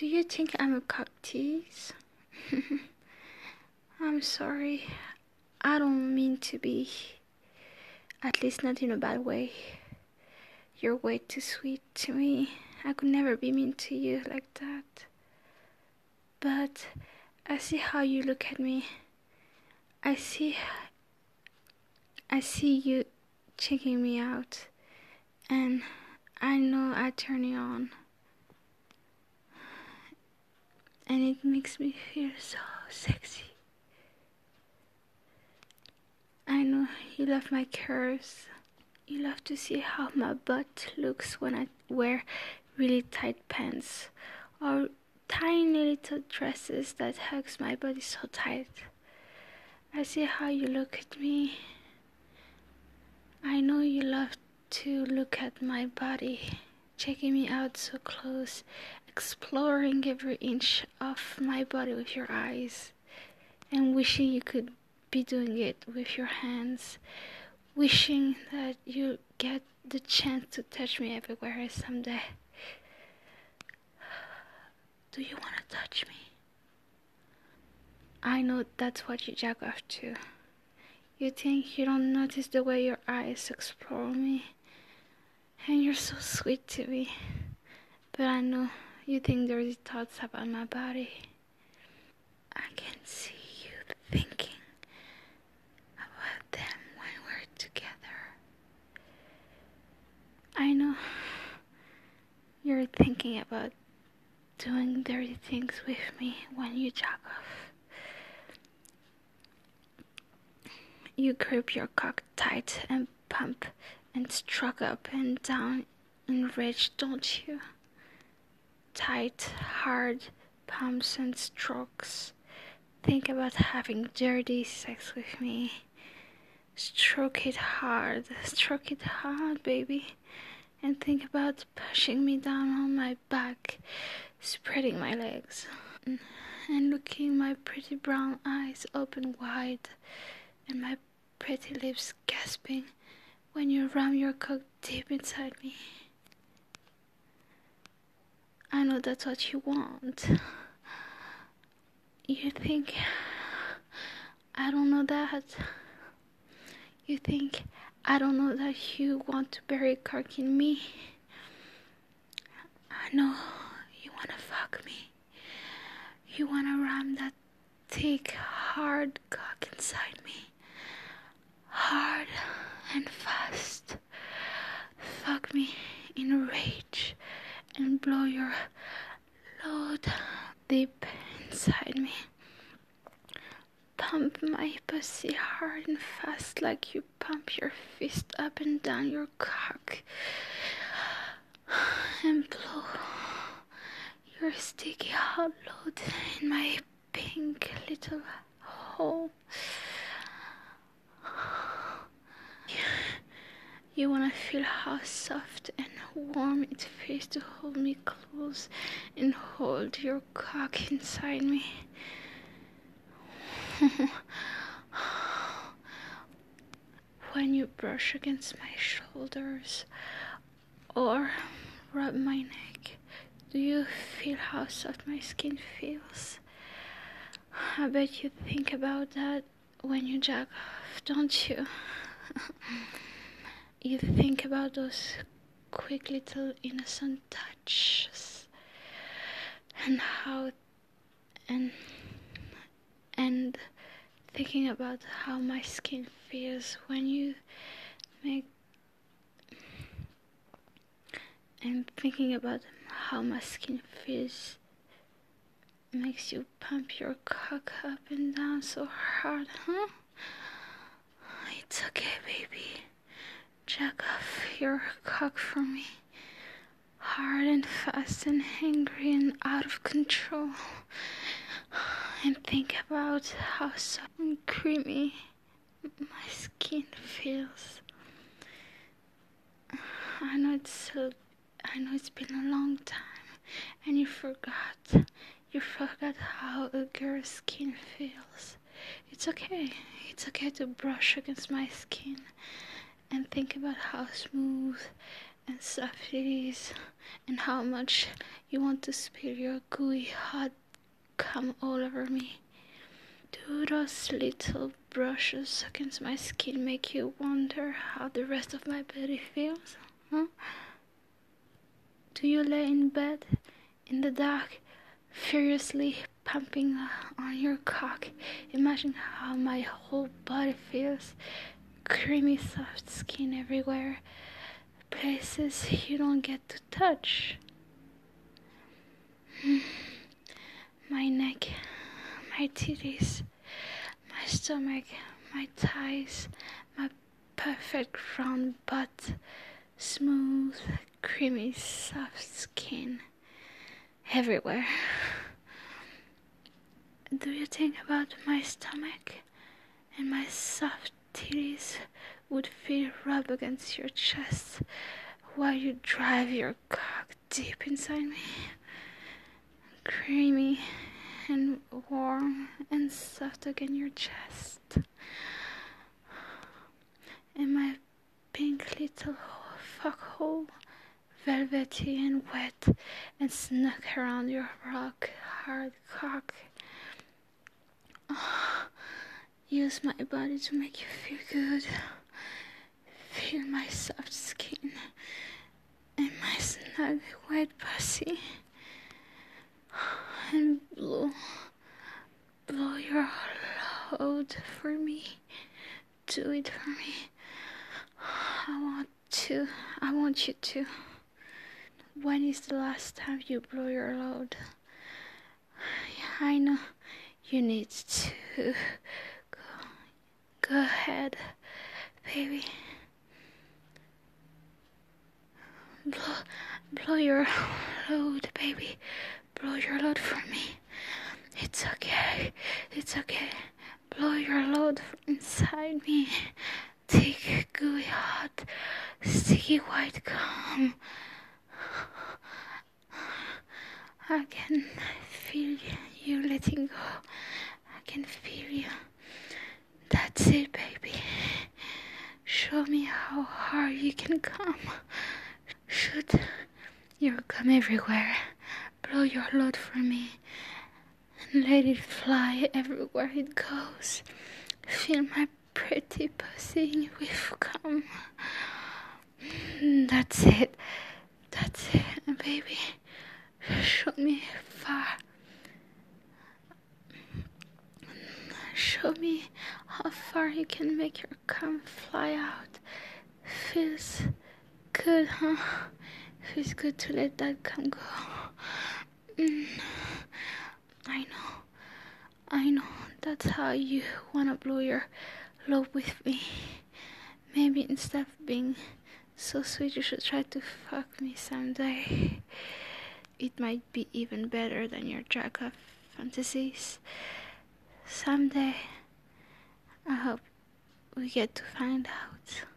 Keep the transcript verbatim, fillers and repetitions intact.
Do you think I'm a cock tease? I'm sorry. I don't mean to be. At least not in a bad way. You're way too sweet to me. I could never be mean to you like that. But I see how you look at me. I see I see you checking me out. And I know I turn you on. And it makes me feel so sexy. I know you love my curves. You love to see how my butt looks when I wear really tight pants or tiny little dresses that hugs my body so tight. I see how you look at me. I know you love to look at my body, checking me out so close, exploring every inch of my body with your eyes, and wishing you could be doing it with your hands, wishing that you get the chance to touch me everywhere someday. Do you want to touch me? I know that's what you jack off to. You think you don't notice the way your eyes explore me, and you're so sweet to me. But I know you think dirty thoughts about my body. I can see you thinking about them when we're together. I know you're thinking about doing dirty things with me when you jack off. You grip your cock tight and pump and stroke up and down in rage, don't you? Tight, hard pumps and strokes. Think about having dirty sex with me. Stroke it hard, stroke it hard, baby. And think about pushing me down on my back, spreading my legs, and looking my pretty brown eyes open wide, and my pretty lips gasping when you ram your cock deep inside me. I know that's what you want. You think I don't know that. You think I don't know that you want to bury cock in me. I know you wanna fuck me. You wanna ram that thick, hard cock inside me. Hard and fast. Fuck me in rage and blow your load deep inside me. Pump my pussy hard and fast like you pump your fist up and down your cock. And blow your sticky hot load in my pink little hole. You wanna feel how soft and warm it feels to hold me close and hold your cock inside me. When you brush against my shoulders or rub my neck, do you feel how soft my skin feels? I bet you think about that when you jack off, don't you? You think about those quick little innocent touches and how and and thinking about how my skin feels when you make and thinking about how my skin feels makes you pump your cock up and down so hard, huh? It's okay, baby. Jack off your cock for me. Hard and fast and angry and out of control. And think about how soft and creamy my skin feels. I know it's so, I know it's been a long time, and you forgot. You forgot how a girl's skin feels. It's okay. It's okay to brush against my skin and think about how smooth and soft it is, and how much you want to spill your gooey hot cum all over me. Do those little brushes against my skin make you wonder how the rest of my body feels? Huh? Do you lay in bed in the dark, furiously pumping on your cock? Imagine how my whole body feels. Creamy soft skin everywhere, places you don't get to touch. My neck, my titties, my stomach, my thighs, my perfect round butt, smooth, creamy, soft skin everywhere. Do you think about my stomach and my soft titties would feel rub against your chest while you drive your cock deep inside me? Creamy and warm and soft against your chest. And my pink little fuck hole, velvety and wet and snug around your rock hard cock. Oh, use my body to make you feel good. Feel my soft skin and my snug wet pussy. And blow, blow your load for me. Do it for me. I want to. I want you to. When is the last time you blow your load? I know you need to. Go, go ahead, baby. Blow, blow your load, baby. Blow your load for me. It's okay. It's okay. Blow your load inside me. Thick, gooey, hot, sticky white cum. I can feel you letting go. I can feel you. That's it, baby. Show me how hard you can come. Shoot your cum everywhere. Blow your load for me. And let it fly everywhere it goes. Fill my pretty pussy with cum. That's it. That's it, baby. Show me far. Show me how far you can make your cum fly out. Feels good, huh? Feels good to let that cum go. Mm. I know. I know. That's how you wanna blow your load with me. Maybe instead of being so sweet, you should try to fuck me someday. It might be even better than your jack-off fantasies. Someday, I hope we get to find out.